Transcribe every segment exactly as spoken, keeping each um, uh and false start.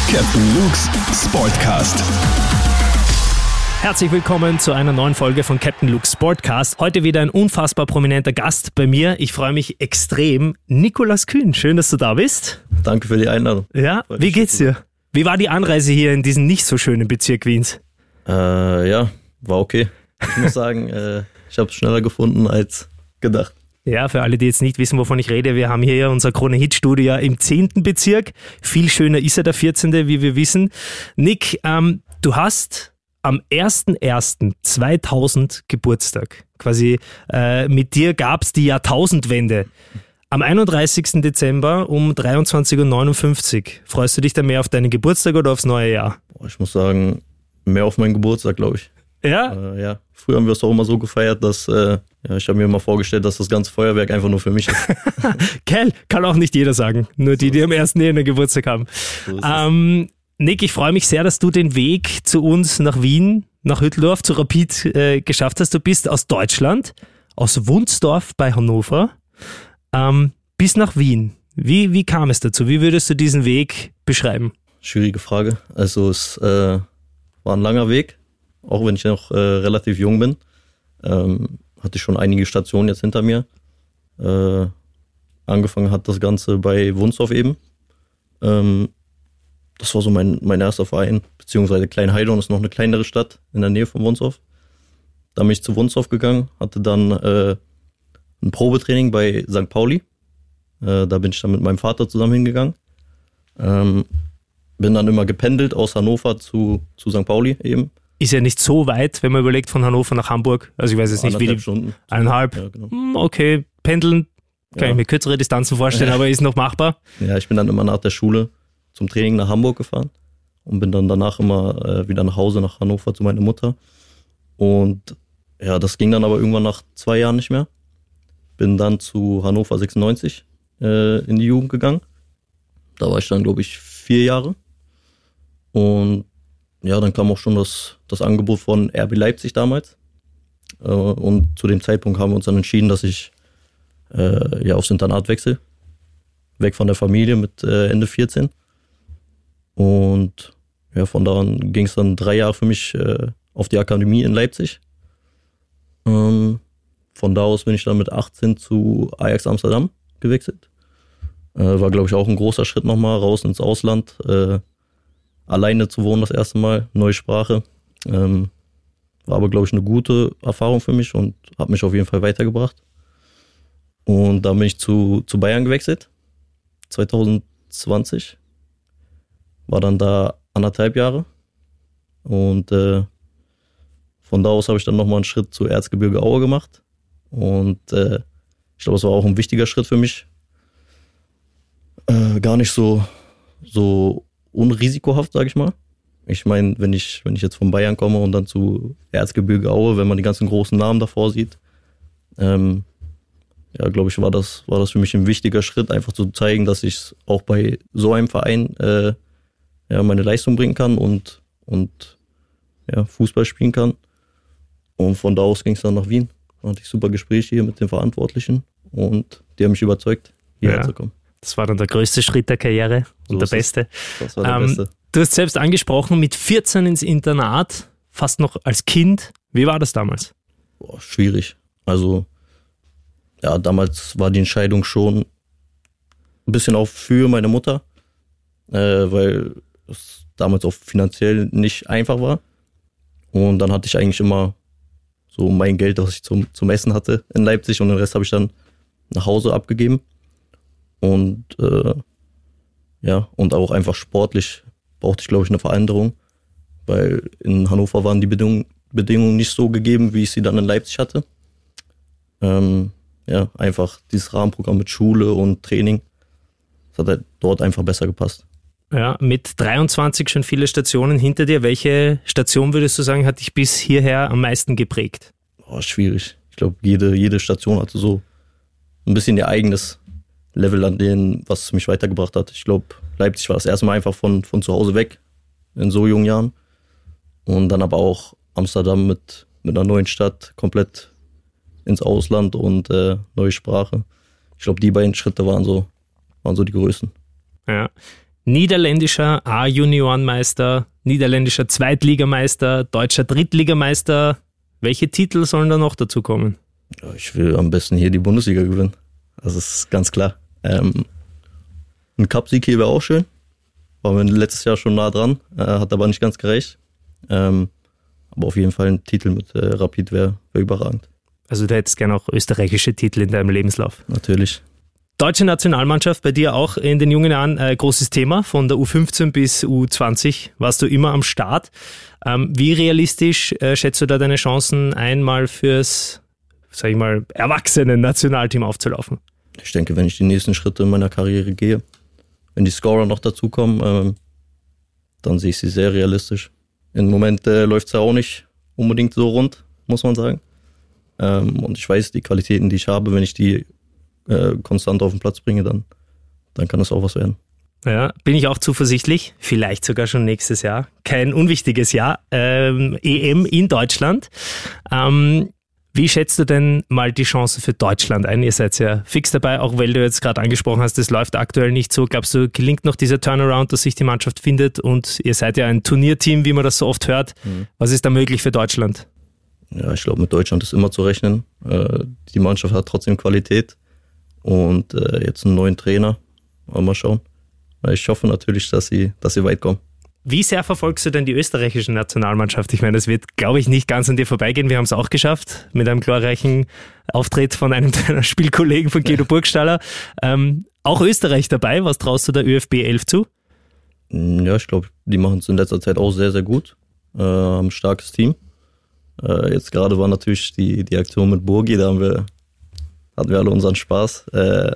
Captain Luke's Sportcast. Herzlich willkommen zu einer neuen Folge von Captain Luke's Sportcast. Heute wieder ein unfassbar prominenter Gast bei mir. Ich freue mich extrem. Nikolaus Kühn, schön, dass du da bist. Danke für die Einladung. Ja, wie geht's dir? Wie war die Anreise hier in diesen nicht so schönen Bezirk Wiens? Äh, ja, war okay. Ich muss sagen, äh, ich habe es schneller gefunden als gedacht. Ja, für alle, die jetzt nicht wissen, wovon ich rede, wir haben hier unser Krone-Hit-Studio im zehnten Bezirk. Viel schöner ist er, der vierzehnte, wie wir wissen. Nick, ähm, du hast am erster erster zweitausend Geburtstag. Quasi äh, mit dir gab es die Jahrtausendwende. Am einunddreißigsten Dezember um dreiundzwanzig Uhr neunundfünfzig. Freust du dich da mehr auf deinen Geburtstag oder aufs neue Jahr? Boah, ich muss sagen, mehr auf meinen Geburtstag, glaube ich. Ja? Äh, ja. Früher haben wir es auch immer so gefeiert, dass äh, ja, ich habe mir immer vorgestellt, dass das ganze Feuerwerk einfach nur für mich ist. Geil, kann auch nicht jeder sagen. Nur die, die am ersten einen Geburtstag haben. So ist ähm, Nick, ich freue mich sehr, dass du den Weg zu uns nach Wien, nach Hütteldorf, zu Rapid äh, geschafft hast. Du bist aus Deutschland, aus Wunsdorf bei Hannover, ähm, bis nach Wien. Wie, wie kam es dazu? Wie würdest du diesen Weg beschreiben? Schwierige Frage. Also es äh, war ein langer Weg, auch wenn ich noch äh, relativ jung bin. Ähm, hatte ich schon einige Stationen jetzt hinter mir. Äh, angefangen hat das Ganze bei Wunsdorf eben. Ähm, Das war so mein, mein erster Verein, beziehungsweise Kleinheidorn ist noch eine kleinere Stadt in der Nähe von Wunsdorf. Da bin ich zu Wunsdorf gegangen, hatte dann äh, ein Probetraining bei Sankt Pauli. Äh, da bin ich dann mit meinem Vater zusammen hingegangen. Ähm, bin dann immer gependelt aus Hannover zu, zu Sankt Pauli eben. Ist ja nicht so weit, wenn man überlegt, von Hannover nach Hamburg. Also ich weiß jetzt nicht, wie die... Stunden. Eineinhalb? Ja, genau. Hm, okay, pendeln, kann Ja. ich mir kürzere Distanzen vorstellen, aber ist noch machbar. Ja, ich bin dann immer nach der Schule zum Training nach Hamburg gefahren und bin dann danach immer äh, wieder nach Hause, nach Hannover zu meiner Mutter. Und ja, das ging dann aber irgendwann nach zwei Jahren nicht mehr. Bin dann zu Hannover sechsundneunzig äh, in die Jugend gegangen. Da war ich dann, glaube ich, vier Jahre. Und ja, dann kam auch schon das, das Angebot von R B Leipzig damals. Äh, und zu dem Zeitpunkt haben wir uns dann entschieden, dass ich äh, ja aufs Internat wechsle. Weg von der Familie mit äh, Ende vierzehn. Und ja, von da an ging es dann drei Jahre für mich äh, auf die Akademie in Leipzig. Ähm, von da aus bin ich dann mit achtzehn zu Ajax Amsterdam gewechselt. Äh, war, glaube ich, auch ein großer Schritt nochmal, raus ins Ausland. Äh, alleine zu wohnen das erste Mal, neue Sprache. Ähm, war aber, glaube ich, eine gute Erfahrung für mich und hat mich auf jeden Fall weitergebracht. Und dann bin ich zu, zu Bayern gewechselt, zwanzig zwanzig. War dann da anderthalb Jahre und äh, von da aus habe ich dann nochmal einen Schritt zu Erzgebirge Aue gemacht und äh, ich glaube, es war auch ein wichtiger Schritt für mich. Äh, gar nicht so, so unrisikohaft, sage ich mal. Ich meine, wenn ich, wenn ich jetzt von Bayern komme und dann zu Erzgebirge Aue, wenn man die ganzen großen Namen davor sieht, ähm, ja, glaube ich, war das, war das für mich ein wichtiger Schritt, einfach zu zeigen, dass ich auch bei so einem Verein äh, ja, meine Leistung bringen kann und, und ja, Fußball spielen kann. Und von da aus ging es dann nach Wien. Da hatte ich super Gespräche hier mit den Verantwortlichen und die haben mich überzeugt, hierher Ja. zu kommen. Das war dann der größte Schritt der Karriere und So der ist es. beste. Das war der Ähm, Beste. Du hast selbst angesprochen, mit vierzehn ins Internat, fast noch als Kind. Wie war das damals? Boah, schwierig. Also, ja, damals war die Entscheidung schon ein bisschen auch für meine Mutter, äh, weil es damals auch finanziell nicht einfach war. Und dann hatte ich eigentlich immer so mein Geld, das ich zum, zum Essen hatte in Leipzig und den Rest habe ich dann nach Hause abgegeben. Und äh, ja, und auch einfach sportlich brauchte ich, glaube ich, eine Veränderung, weil in Hannover waren die Bedingungen, Bedingungen nicht so gegeben, wie ich sie dann in Leipzig hatte. Ähm, ja, einfach dieses Rahmenprogramm mit Schule und Training, das hat halt dort einfach besser gepasst. Ja, mit dreiundzwanzig schon viele Stationen hinter dir. Welche Station, würdest du sagen, hat dich bis hierher am meisten geprägt? Oh, schwierig. Ich glaube, jede, jede Station hatte so ein bisschen ihr eigenes Level an denen, was mich weitergebracht hat. Ich glaube, Leipzig war das erste Mal einfach von, von zu Hause weg, in so jungen Jahren. Und dann aber auch Amsterdam mit, mit einer neuen Stadt, komplett ins Ausland und äh, neue Sprache. Ich glaube, die beiden Schritte waren so, waren so die größten. Ja. Niederländischer A-Juniorenmeister, niederländischer Zweitligameister, deutscher Drittligameister. Welche Titel sollen da noch dazu kommen? Ja, ich will am besten hier die Bundesliga gewinnen. Das ist ganz klar. Ähm, ein Cup-Sieg hier wäre auch schön. Waren wir letztes Jahr schon nah dran, äh, hat aber nicht ganz gereicht. Ähm, aber auf jeden Fall ein Titel mit äh, Rapid wäre wär überragend. Also du hättest gerne auch österreichische Titel in deinem Lebenslauf. Natürlich. Deutsche Nationalmannschaft bei dir auch in den jungen Jahren äh, großes Thema. Von der U fünfzehn bis U zwanzig warst du immer am Start. Ähm, wie realistisch äh, schätzt du da deine Chancen ein, mal fürs, sag ich mal, Erwachsenen-Nationalteam aufzulaufen? Ich denke, wenn ich die nächsten Schritte in meiner Karriere gehe, wenn die Scorer noch dazukommen, ähm, dann sehe ich sie sehr realistisch. Im Moment äh, läuft es ja auch nicht unbedingt so rund, muss man sagen. Ähm, und ich weiß, die Qualitäten, die ich habe, wenn ich die äh, konstant auf den Platz bringe, dann, dann kann es auch was werden. Ja, bin ich auch zuversichtlich. Vielleicht sogar schon nächstes Jahr. Kein unwichtiges Jahr. Ähm, E M in Deutschland. Ähm, Wie schätzt du denn mal die Chancen für Deutschland ein? Ihr seid ja fix dabei, auch weil du jetzt gerade angesprochen hast, das läuft aktuell nicht so. Glaubst du, gelingt noch dieser Turnaround, dass sich die Mannschaft findet? Und ihr seid ja ein Turnierteam, wie man das so oft hört. Mhm. Was ist da möglich für Deutschland? Ja, ich glaube, mit Deutschland ist immer zu rechnen. Die Mannschaft hat trotzdem Qualität und jetzt einen neuen Trainer. Mal schauen. Ich hoffe natürlich, dass sie, dass sie weit kommen. Wie sehr verfolgst du denn die österreichische Nationalmannschaft? Ich meine, das wird, glaube ich, nicht ganz an dir vorbeigehen. Wir haben es auch geschafft mit einem glorreichen Auftritt von einem deiner Spielkollegen von Guido Burgstaller. Ähm, auch Österreich dabei. Was traust du der ÖFB elf zu? Ja, ich glaube, die machen es in letzter Zeit auch sehr, sehr gut. Äh, haben ein starkes Team. Äh, jetzt gerade war natürlich die, die Aktion mit Burgi, da haben wir, hatten wir alle unseren Spaß. Äh,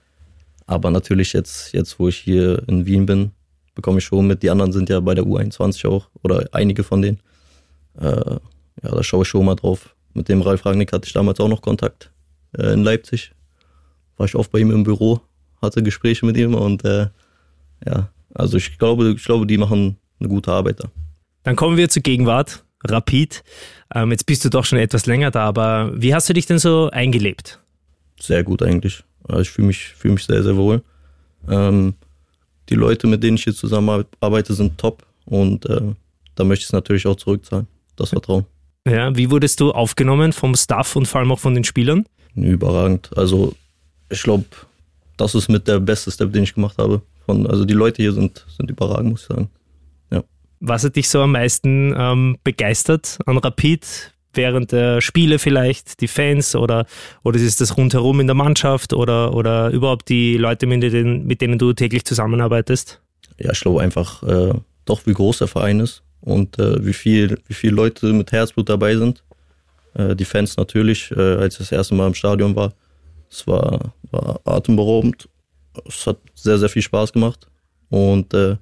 aber natürlich jetzt, jetzt, wo ich hier in Wien bin, bekomme ich schon mit. Die anderen sind ja bei der U einundzwanzig auch, oder einige von denen. Äh, ja, da schaue ich schon mal drauf. Mit dem Ralf Rangnick hatte ich damals auch noch Kontakt äh, in Leipzig. War ich oft bei ihm im Büro, hatte Gespräche mit ihm und äh, ja, also ich glaube, ich glaube, die machen eine gute Arbeit da. Dann kommen wir zur Gegenwart, Rapid. Ähm, jetzt bist du doch schon etwas länger da, aber wie hast du dich denn so eingelebt? Sehr gut eigentlich. Also ich fühle mich, fühle mich sehr, sehr wohl. Ähm, Die Leute, mit denen ich hier zusammenarbeite, sind top und äh, da möchte ich es natürlich auch zurückzahlen, das Vertrauen. Ja, wie wurdest du aufgenommen vom Staff und vor allem auch von den Spielern? Überragend. Also ich glaube, das ist mit der beste Step, den ich gemacht habe. Von, also die Leute hier sind, sind überragend, muss ich sagen. Ja. Was hat dich so am meisten ähm, begeistert an Rapid? Während der Spiele vielleicht, die Fans oder, oder ist es das rundherum in der Mannschaft oder, oder überhaupt die Leute, mit denen, mit denen du täglich zusammenarbeitest? Ja, ich glaube einfach äh, doch, wie groß der Verein ist und äh, wie viel, wie viele Leute mit Herzblut dabei sind. Äh, die Fans natürlich, äh, als ich das erste Mal im Stadion war, es war, war atemberaubend. Es hat sehr, sehr viel Spaß gemacht und äh,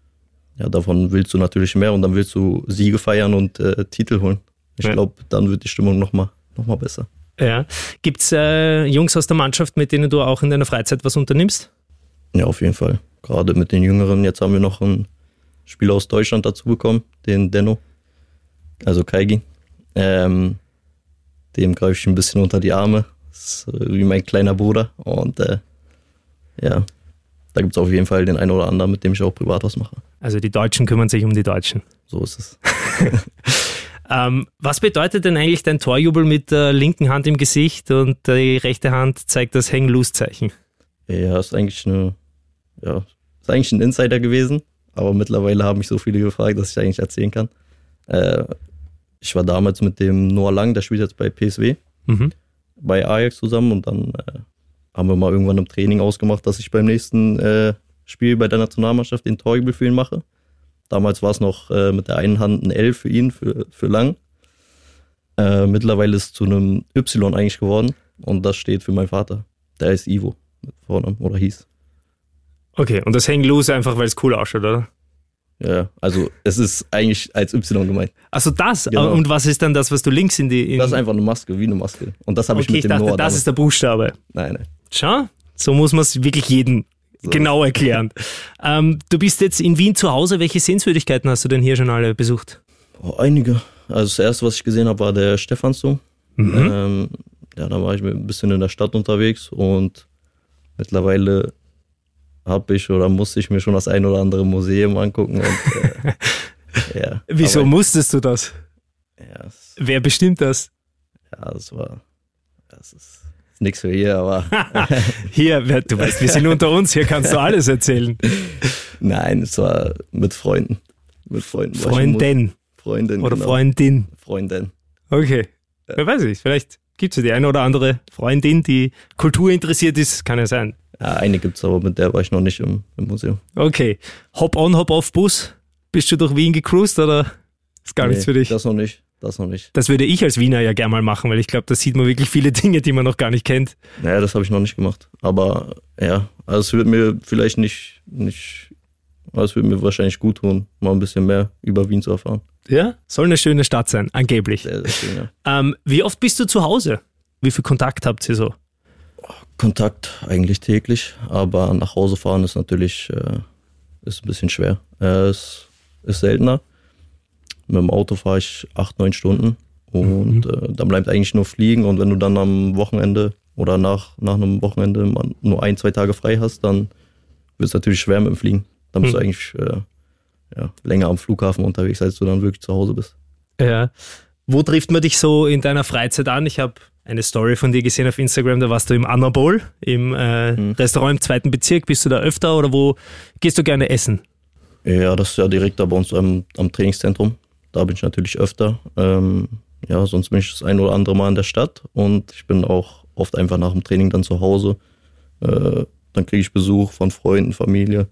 ja, davon willst du natürlich mehr und dann willst du Siege feiern und äh, Titel holen. Ich ja. glaube, dann wird die Stimmung nochmal noch mal besser. Ja. Gibt es äh, Jungs aus der Mannschaft, mit denen du auch in deiner Freizeit was unternimmst? Ja, auf jeden Fall. Gerade mit den Jüngeren. Jetzt haben wir noch einen Spieler aus Deutschland dazu bekommen, den Denno, also Kaigi. Ähm, dem greife ich ein bisschen unter die Arme. Das ist wie mein kleiner Bruder. Und äh, ja, da gibt es auf jeden Fall den einen oder anderen, mit dem ich auch privat was mache. Also die Deutschen kümmern sich um die Deutschen. So ist es. Ähm, was bedeutet denn eigentlich dein Torjubel mit der linken Hand im Gesicht und die rechte Hand zeigt das Hang-Loose-Zeichen? Ja, ist eigentlich eine, ja, ist eigentlich ein Insider gewesen, aber mittlerweile haben mich so viele gefragt, dass ich eigentlich erzählen kann. Äh, ich war damals mit dem Noah Lang, der spielt jetzt bei P S V, mhm. bei Ajax zusammen und dann äh, haben wir mal irgendwann im Training ausgemacht, dass ich beim nächsten äh, Spiel bei der Nationalmannschaft den Torjubel für ihn mache. Damals war es noch äh, mit der einen Hand ein L für ihn, für, für Lang. Äh, mittlerweile ist es zu einem Y eigentlich geworden und das steht für meinen Vater. Der heißt Ivo mit Vornamen oder hieß. Okay, und das Hang Loose einfach, weil es cool ausschaut, oder? Ja, also es ist eigentlich als Y gemeint. Also das? Genau. Und was ist dann das, was du links in die... In das ist einfach eine Maske, wie eine Maske. Und das habe okay, ich mit ich dem dachte, Noah das damals. ist der Buchstabe. Nein, nein. Schau, so muss man es wirklich jedem so genau erklären. ähm, du bist jetzt in Wien zu Hause. Welche Sehenswürdigkeiten hast du denn hier schon alle besucht? Oh, einige. Also das erste, was ich gesehen habe, war der Stephansdom. Mhm. Ähm, ja, da war ich ein bisschen in der Stadt unterwegs und mittlerweile habe ich oder musste ich mir schon das ein oder andere Museum angucken. Und, äh, ja. Wieso Aber, musstest du das? Ja, es, Wer bestimmt das? ja, das war, das ist, ist nichts für hier, aber Hier, wer- du weißt, wir sind unter uns, hier kannst du alles erzählen. nein, es war mit Freunden. Mit Freunden. war ich im Mu- Freundin Freundin. oder genau. Freundin. Freundin. Okay. Wer weiß ich, vielleicht gibt es ja die eine oder andere Freundin, die Kultur interessiert ist, kann ja sein. Ja, eine gibt es, aber mit der war ich noch nicht im, im Museum. Okay. Hop-on, Hop-off-Bus. Bist du durch Wien gecruised oder ist gar nichts für dich? Das noch nicht. Das noch nicht. Das würde ich als Wiener ja gerne mal machen, weil ich glaube, da sieht man wirklich viele Dinge, die man noch gar nicht kennt. Naja, das habe ich noch nicht gemacht. Aber ja, also es wird mir vielleicht nicht, nicht, aber es wird mir wahrscheinlich gut tun, mal ein bisschen mehr über Wien zu erfahren. Ja? Soll eine schöne Stadt sein, angeblich. Sehr, sehr schön, ja. Ähm, wie oft bist du zu Hause? Wie viel Kontakt habt ihr so? Kontakt eigentlich täglich, aber nach Hause fahren ist natürlich äh, ist ein bisschen schwer. Äh, es ist seltener. Mit dem Auto fahre ich acht, neun Stunden und mhm. äh, dann bleibt eigentlich nur fliegen und wenn du dann am Wochenende oder nach, nach einem Wochenende mal nur ein, zwei Tage frei hast, dann wird es natürlich schwer mit dem Fliegen. Dann bist mhm. du eigentlich äh, ja, länger am Flughafen unterwegs, als du dann wirklich zu Hause bist. Ja. Wo trifft man dich so in deiner Freizeit an? Ich habe eine Story von dir gesehen auf Instagram, da warst du im Anna Bowl, im äh, mhm. Restaurant im zweiten Bezirk. Bist du da öfter oder wo gehst du gerne essen? Ja, das ist ja direkt da bei uns am, am Trainingszentrum. Da bin ich natürlich öfter. Ähm, ja, sonst bin ich das ein oder andere Mal in der Stadt und ich bin auch oft einfach nach dem Training dann zu Hause. Äh, dann kriege ich Besuch von Freunden, Familie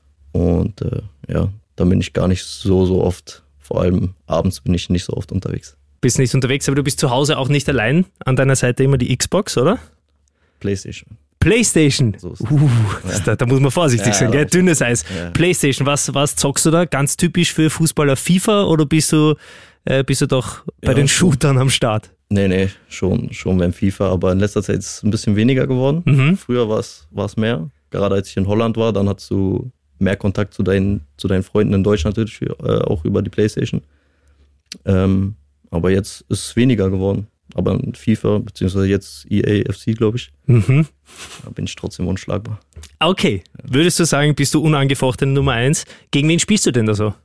und äh, ja, dann bin ich gar nicht so, so oft, vor allem abends bin ich nicht so oft unterwegs. Bist nicht unterwegs, aber du bist zu Hause auch nicht allein. An deiner Seite immer die Xbox, oder? PlayStation. PlayStation. So ist uh, ja. da, da muss man vorsichtig ja, sein, gell? Dünnes Eis. Ja. PlayStation, was, was zockst du da? Ganz typisch für Fußballer FIFA oder bist du, äh, bist du doch bei ja, den schon. Shootern am Start? Nee, nee, schon, schon beim FIFA, aber in letzter Zeit ist es ein bisschen weniger geworden. Mhm. Früher war es war es mehr. Gerade als ich in Holland war, dann hattest du mehr Kontakt zu deinen, zu deinen Freunden in Deutschland natürlich, äh, auch über die PlayStation. Ähm, aber jetzt ist es weniger geworden. Aber in FIFA, beziehungsweise jetzt E A F C, glaube ich, Mhm. da bin ich trotzdem unschlagbar. Okay, würdest du sagen, bist du unangefochten Nummer eins? Gegen wen spielst du denn da so?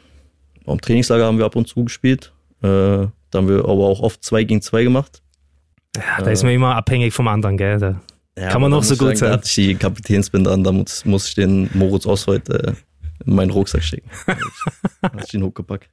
Am Trainingslager haben wir ab und zu gespielt. Äh, da haben wir aber auch oft zwei gegen zwei gemacht. Ja, da ist man immer abhängig vom anderen, gell? Da Ja, kann man aber noch da so muss ich gut sagen, sein. Da hatte ich die Kapitänsbinde an, da muss, muss ich den Moritz Oswald äh, in meinen Rucksack schicken. Da hatte ich ihn hochgepackt.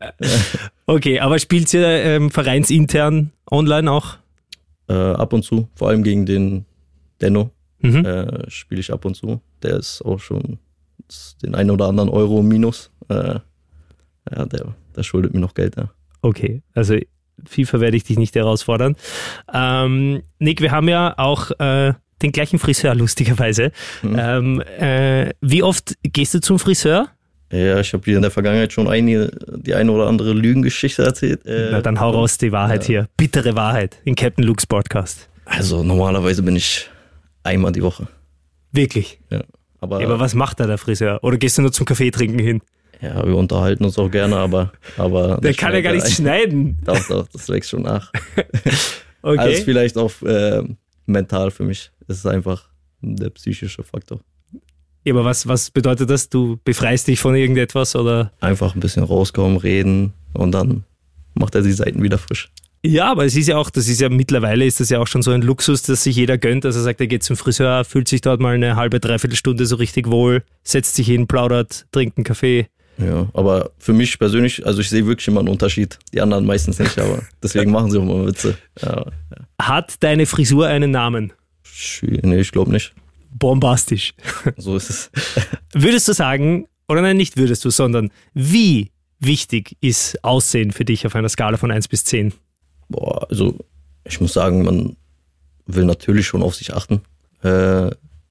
Okay, aber spielt ihr ähm, vereinsintern online auch? Äh, ab und zu, vor allem gegen den Denno Mhm. äh, spiele ich ab und zu. Der ist auch schon den einen oder anderen Euro minus. Äh, ja, der, der schuldet mir noch Geld, ja. Okay, also FIFA werde ich dich nicht herausfordern. Ähm, Nick, wir haben ja auch äh, den gleichen Friseur, lustigerweise. Mhm. Ähm, äh, wie oft gehst du zum Friseur? Ja, ich habe dir in der Vergangenheit schon eine, die eine oder andere Lügengeschichte erzählt. Äh, Na, dann hau raus die Wahrheit ja. hier. Bittere Wahrheit in Captain Luke's Podcast. Also normalerweise bin ich einmal die Woche. Wirklich? Ja. Aber, Ja, aber was macht da der Friseur? Oder gehst du nur zum Kaffee trinken hin? ja, wir unterhalten uns auch gerne, aber. aber Der kann ja gar nichts schneiden. Doch, doch, das wächst schon nach. Okay. Also ist vielleicht auch äh, mental für mich. Es ist einfach der psychische Faktor. Ja, aber was, was bedeutet das? Du befreist dich von irgendetwas oder? Einfach ein bisschen rauskommen, reden und dann macht er die Seiten wieder frisch. Ja, aber es ist ja auch, das ist ja mittlerweile ist das ja auch schon so ein Luxus, dass sich jeder gönnt. Also er sagt, er geht zum Friseur, fühlt sich dort mal eine halbe, dreiviertel Stunde so richtig wohl, setzt sich hin, plaudert, trinkt einen Kaffee. Ja, aber für mich persönlich, also ich sehe wirklich immer einen Unterschied. Die anderen meistens nicht, aber deswegen machen sie auch mal Witze. Ja, ja. Hat deine Frisur einen Namen? Schwierig. Nee, ich glaube nicht. Bombastisch. So ist es. Würdest du sagen, oder nein, nicht würdest du, sondern wie wichtig ist Aussehen für dich auf einer Skala von eins bis zehn? Boah, also ich muss sagen, man will natürlich schon auf sich achten. Äh,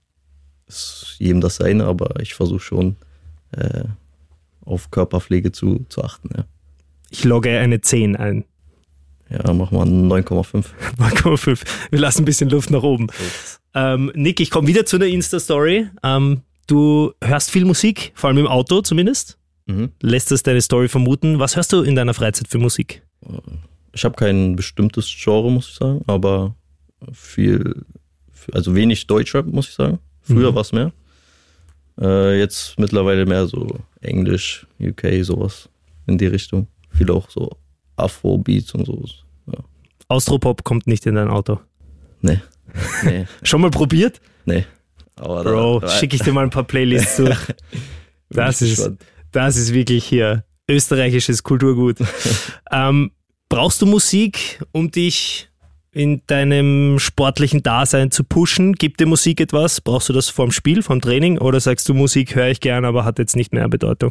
ist jedem das seine, aber ich versuche schon äh, auf Körperpflege zu, zu achten. Ja, Ich logge eine zehn ein. ja mach mal neun Komma fünf. neun Komma fünf. Wir lassen ein bisschen Luft nach oben. Ähm, Nick, ich komme wieder zu einer Insta-Story. Ähm, du hörst viel Musik, vor allem im Auto zumindest. Mhm. Lässt das deine Story vermuten. Was hörst du in deiner Freizeit für Musik? Ich habe kein bestimmtes Genre, muss ich sagen, aber viel, also wenig Deutschrap, muss ich sagen. Früher Mhm. war es mehr. Äh, jetzt mittlerweile mehr so Englisch, U K, sowas in die Richtung. Viel auch so Afro-Beats und so. Ja. Austropop kommt nicht in dein Auto. Nee. nee. Schon mal probiert? Nee. Aber Bro, da, schicke ich dir mal ein paar Playlists durch. Das ist, das ist wirklich hier österreichisches Kulturgut. ähm, brauchst du Musik, um dich in deinem sportlichen Dasein zu pushen? Gibt dir Musik etwas? Brauchst du das vorm Spiel, vorm Training? Oder sagst du, Musik höre ich gern, aber hat jetzt nicht mehr Bedeutung?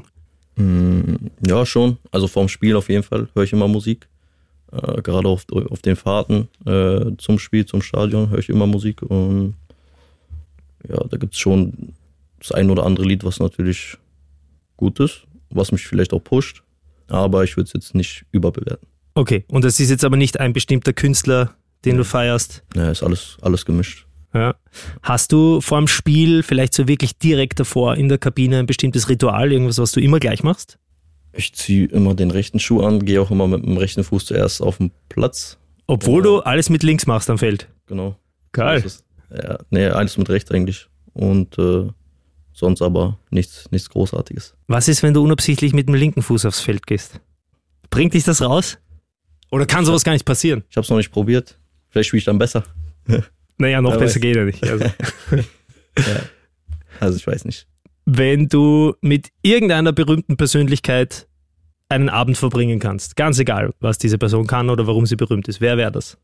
Ja, schon. Also vorm Spiel auf jeden Fall höre ich immer Musik. Äh, gerade auf, auf den Fahrten äh, zum Spiel, zum Stadion höre ich immer Musik. Und ja, da gibt es schon das ein oder andere Lied, was natürlich gut ist, was mich vielleicht auch pusht. Aber ich würde es jetzt nicht überbewerten. Okay, und das ist jetzt aber nicht ein bestimmter Künstler, den du feierst? Ja, ist alles, alles gemischt. Ja. Hast du vor dem Spiel vielleicht so wirklich direkt davor in der Kabine ein bestimmtes Ritual, irgendwas, was du immer gleich machst? Ich ziehe immer den rechten Schuh an, gehe auch immer mit dem rechten Fuß zuerst auf den Platz. Obwohl du alles mit links machst am Feld? Genau. Geil. So ist es. Ja, nee, alles mit rechts eigentlich. Und äh, sonst aber nichts, nichts Großartiges. Was ist, wenn du unabsichtlich mit dem linken Fuß aufs Feld gehst? Bringt dich das raus? Oder kann sowas gar nicht passieren? Ich habe es noch nicht probiert. Vielleicht spiele ich dann besser. Naja, noch Wer besser weiß. geht er nicht. Also. Ja. Also ich weiß nicht. Wenn du mit irgendeiner berühmten Persönlichkeit einen Abend verbringen kannst, ganz egal, was diese Person kann oder warum sie berühmt ist, wer wäre das?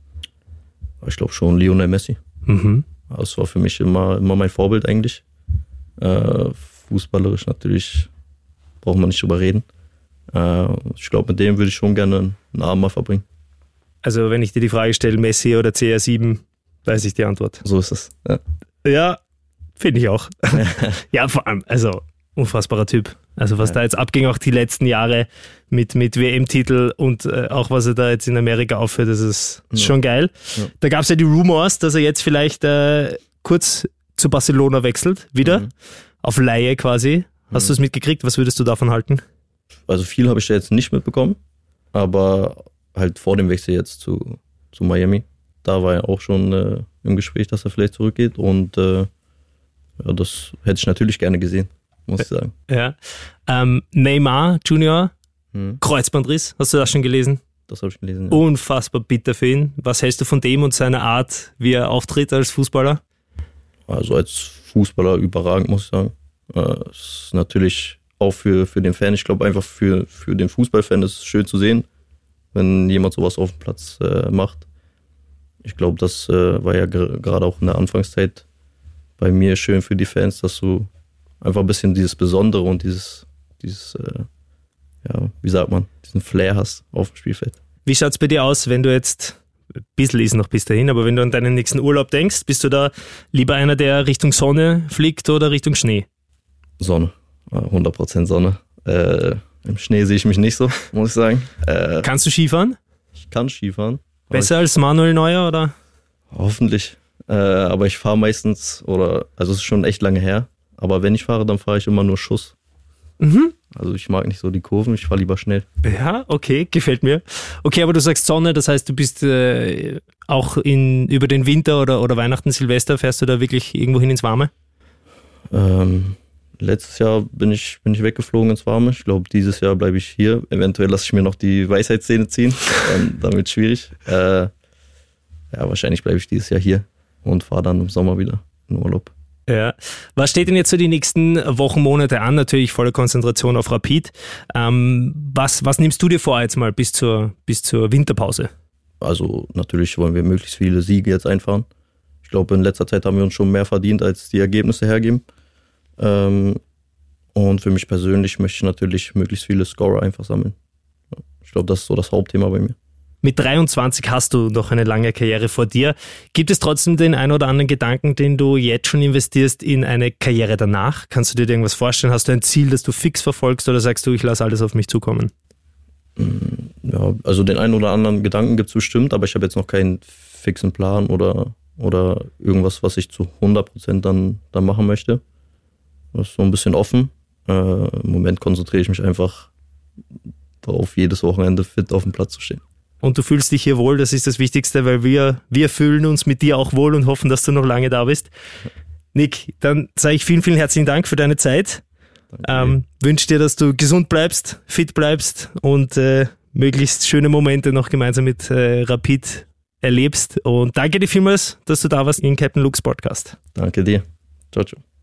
Ich glaube schon Lionel Messi. Mhm. Das war für mich immer, immer mein Vorbild eigentlich. Äh, fußballerisch natürlich braucht man nicht drüber reden. Äh, ich glaube, mit dem würde ich schon gerne einen Abend mal verbringen. Also wenn ich dir die Frage stelle, Messi oder C R sieben, weiß ich die Antwort. So ist es. Ja, Ja, finde ich auch. Ja, vor allem, also unfassbarer Typ. Also was Ja. da jetzt abging, auch die letzten Jahre mit, mit W M-Titel und äh, auch was er da jetzt in Amerika aufführt, das ist, ist Ja. schon geil. Ja. Da gab es ja die Rumors, dass er jetzt vielleicht äh, kurz zu Barcelona wechselt, wieder, Mhm. auf Leihe quasi. Hast Mhm. du es mitgekriegt? Was würdest du davon halten? Also viel habe ich da jetzt nicht mitbekommen, aber halt vor dem Wechsel jetzt zu, zu Miami, da war er auch schon äh, im Gespräch, dass er vielleicht zurückgeht und äh, ja, das hätte ich natürlich gerne gesehen, muss ich sagen. Ja. Ähm, Neymar Junior, Mhm. Kreuzbandriss, hast du das schon gelesen? Das habe ich gelesen. Ja. Unfassbar bitter für ihn. Was hältst du von dem und seiner Art, wie er auftritt als Fußballer? Also als Fußballer überragend, muss ich sagen. Äh, ist natürlich auch für, für den Fan, ich glaube einfach für, für den Fußballfan ist es schön zu sehen, wenn jemand sowas auf dem Platz äh, macht. Ich glaube, das äh, war ja ger- gerade auch in der Anfangszeit bei mir schön für die Fans, dass du einfach ein bisschen dieses Besondere und dieses, dieses äh, ja, wie sagt man, diesen Flair hast auf dem Spielfeld. Wie schaut es bei dir aus, wenn du jetzt, ein bisschen ist noch bis dahin, aber wenn du an deinen nächsten Urlaub denkst, bist du da lieber einer, der Richtung Sonne fliegt oder Richtung Schnee? Sonne, äh, hundert Prozent Sonne. Äh, Im Schnee sehe ich mich nicht so, muss ich sagen. Äh, Kannst du Skifahren? ich kann Skifahren. aber Besser als Manuel Neuer oder? Hoffentlich. Äh, aber ich fahre meistens, oder, also es ist schon echt lange her, aber wenn ich fahre, dann fahre ich immer nur Schuss. Mhm. Also ich mag nicht so die Kurven, ich fahre lieber schnell. Ja, okay, gefällt mir. Okay, aber du sagst Sonne, das heißt, du bist äh, auch in, über den Winter oder, oder Weihnachten, Silvester, fährst du da wirklich irgendwo hin ins Warme? Ähm, letztes Jahr bin ich, bin ich weggeflogen ins Warme. Ich glaube, dieses Jahr bleibe ich hier. Eventuell lasse ich mir noch die Weisheitszähne ziehen, dann, dann wird es schwierig. Äh, ja, wahrscheinlich bleibe ich dieses Jahr hier und fahre dann im Sommer wieder in Urlaub. Ja. Was steht denn jetzt so die nächsten Wochen, Monate an? Natürlich volle Konzentration auf Rapid. Ähm, was, was nimmst du dir vor jetzt mal bis zur, bis zur Winterpause? Also natürlich wollen wir möglichst viele Siege jetzt einfahren. Ich glaube, in letzter Zeit haben wir uns schon mehr verdient, als die Ergebnisse hergeben. Ähm, und für mich persönlich möchte ich natürlich möglichst viele Scorer einfach sammeln. Ich glaube, das ist so das Hauptthema bei mir. Mit dreiundzwanzig hast du noch eine lange Karriere vor dir. Gibt es trotzdem den ein oder anderen Gedanken, den du jetzt schon investierst in eine Karriere danach? Kannst du dir irgendwas vorstellen? Hast du ein Ziel, das du fix verfolgst oder sagst du, ich lasse alles auf mich zukommen? Ja, also den einen oder anderen Gedanken gibt es bestimmt, aber ich habe jetzt noch keinen fixen Plan oder, oder irgendwas, was ich zu hundert Prozent dann, dann machen möchte. Das ist so ein bisschen offen. Äh, Im Moment konzentriere ich mich einfach darauf, jedes Wochenende fit auf dem Platz zu stehen. Und du fühlst dich hier wohl, das ist das Wichtigste, weil wir, wir fühlen uns mit dir auch wohl und hoffen, dass du noch lange da bist. Nick, dann sage ich vielen, vielen herzlichen Dank für deine Zeit. Ähm, wünsche dir, dass du gesund bleibst, fit bleibst und äh, möglichst schöne Momente noch gemeinsam mit äh, Rapid erlebst. Und danke dir vielmals, dass du da warst im Captain Luke's Podcast. Danke dir. Ciao, ciao.